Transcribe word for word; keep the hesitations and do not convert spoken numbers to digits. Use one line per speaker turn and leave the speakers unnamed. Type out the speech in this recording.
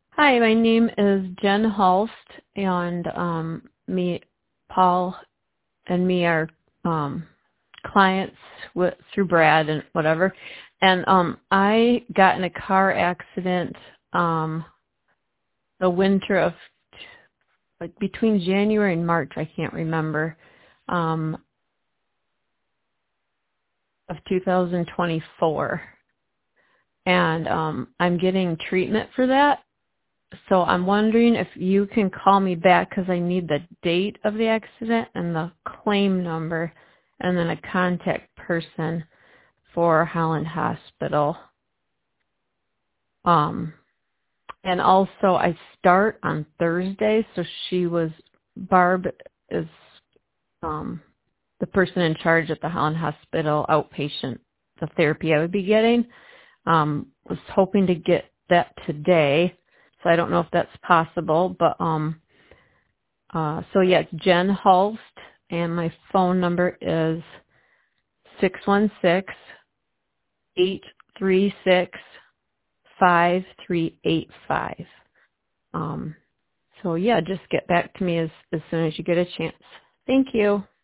Hi, my name is Jen Hulst, and um, me, Paul, and me are um, clients with, through Brad and whatever. And um, I got in a car accident um, the winter of like between January and March. I can't remember um, of two thousand twenty-four, and um, I'm getting treatment for that. So I'm wondering if you can call me back because I need the date of the accident and the claim number and then a contact person for Holland Hospital. Um, and also I start on Thursday, so she was, Barb is um, the person in charge at the Holland Hospital outpatient, the therapy I would be getting. Um, was hoping to get that today, so I don't know if that's possible, but um, Uh, so yeah, it's Jen Hulst, and my phone number is six one six, eight three six, five three eight five. Um, so yeah, just get back to me as, as soon as you get a chance. Thank you.